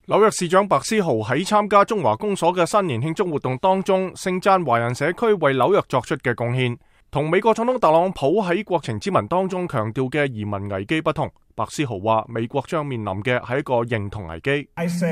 紐約市長白思豪喺參加中華公所嘅新年慶祝活動當中，盛讚華人社區為紐約作出嘅貢獻。同美國總統特朗普喺國情咨文當中強調嘅移民危機不同，白思豪話美國將面臨嘅係一個認同危機。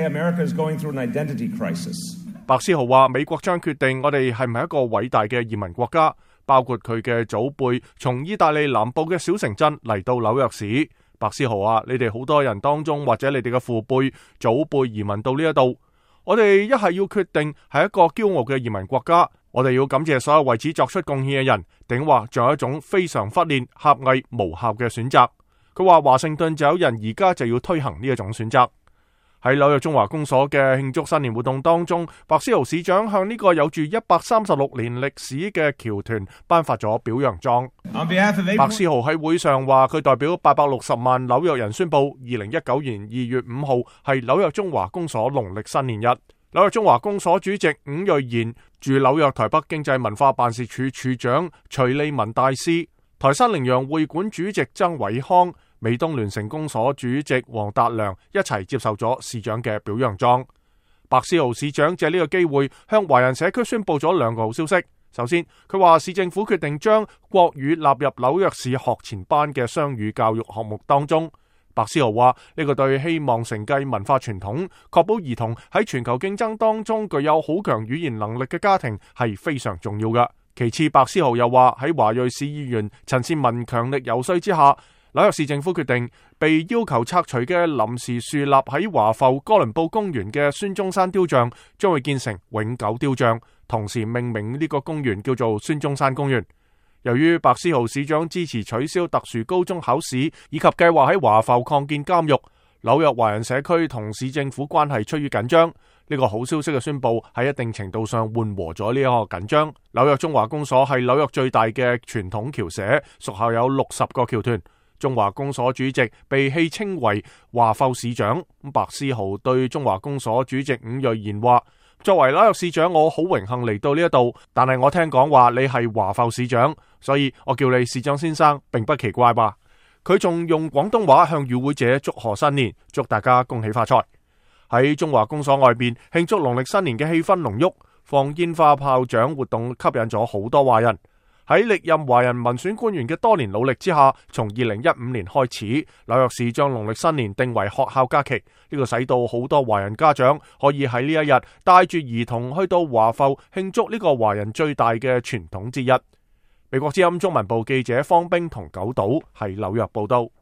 白思豪話美國將決定我哋係唔係一個偉大嘅移民國家，包括佢嘅祖輩從意大利南部嘅小城鎮嚟到紐約市。白思豪話：你哋好多人當中，或者你哋嘅父輩、祖輩移民到呢一度，我哋一係要決定係一個驕傲嘅移民國家，我哋要感謝所有為此作出貢獻嘅人，定話仲有一種非常忽略、狹隘、無效嘅選擇。佢話華盛頓就有人而家就要推行呢一種選擇。喺紐約中華公所嘅慶祝新年活動當中，白思豪市長向呢個有住136年歷史嘅僑團頒發咗表揚狀。白思豪喺會上話，佢代表860萬紐約人宣布，2019年2月5號係紐約中華公所農曆新年日。紐約中華公所主席伍瑞賢、駐紐約台北經濟文化辦事處處長徐利文大師、台山羚羊會館主席曾偉康、美東聯成公所主席黃達良一齊接受咗市長嘅表揚狀。白思豪市長借呢個機會向華人社區宣布咗兩個好消息。首先，佢話市政府決定將國語納入紐約市學前班嘅雙語教育項目當中。白思豪話呢個對希望承繼文化傳統、確保兒童喺全球競爭當中具有好強語言能力嘅家庭係非常重要嘅。其次，白思豪又話喺華裔市議員陳善文強力游說之下，紐約市政府決定被要求拆除嘅臨時樹立喺華埠哥倫布公園嘅孫中山雕像將會建成永久雕像，同時命名呢個公園叫做孫中山公園。由於白思豪市長支持取消特殊高中考試以及計劃喺華埠擴建監獄，紐約華人社區同市政府關係趨於緊張。呢個好消息嘅宣佈喺一定程度上緩和咗呢一個緊張。紐約中華公所係紐約最大嘅傳統僑社，屬下有60個僑團。中華公所主席被戲稱為華埠市長。白思豪對中華公所主席伍瑞賢話：作為紐約市長，我好榮幸嚟到呢一度，但係我聽講話你係華埠市長，所以我叫你市長先生，並不奇怪吧？佢仲用廣東話向與會者祝賀新年，祝大家恭喜發財。喺中華公所外邊慶祝農曆新年嘅氣氛濃郁，放煙花炮仗活動吸引咗好多華人。喺歷任華人民選官員嘅多年努力之下，從2015年開始，紐約市將農曆新年定為學校假期，呢個使到好多華人家長可以喺呢一日帶住兒童去到華埠慶祝呢個華人最大嘅傳統之一。美國之音中文部記者方冰同九島喺紐約報道。